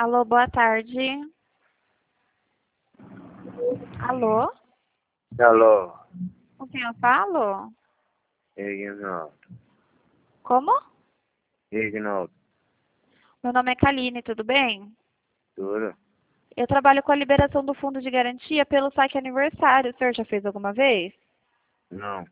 Alô, boa tarde. Alô? Alô, Com quem eu falo? Ignaldo. Como? Ignaldo, Meu nome é Kaline, tudo bem? tudo? Eu trabalho com a liberação do fundo de garantia pelo saque aniversário. O senhor já fez alguma vez? Não,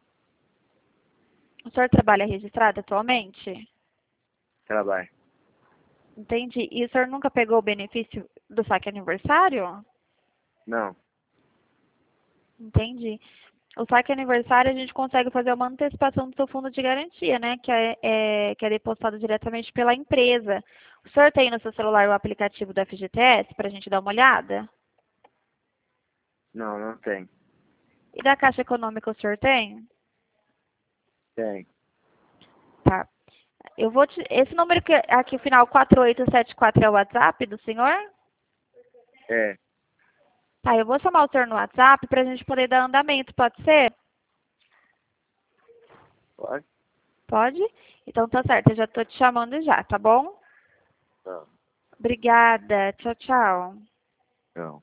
O senhor trabalha registrado atualmente? trabalho. Entendi. E o senhor nunca pegou o benefício do saque aniversário? Não, Entendi. O saque aniversário a gente consegue fazer uma antecipação do seu fundo de garantia, né? Que é depositado diretamente pela empresa. O senhor tem no seu celular o aplicativo do FGTS para a gente dar uma olhada? não tem. E da Caixa Econômica o senhor tem? Tem. Tá. Esse número que aqui, o final 4874 é o WhatsApp do senhor? É, Tá, eu vou chamar o senhor no WhatsApp para a gente poder dar andamento, pode ser? pode? Pode? Então tá certo, eu já tô te chamando já, tá bom? Não, Obrigada. Tchau, tchau. não.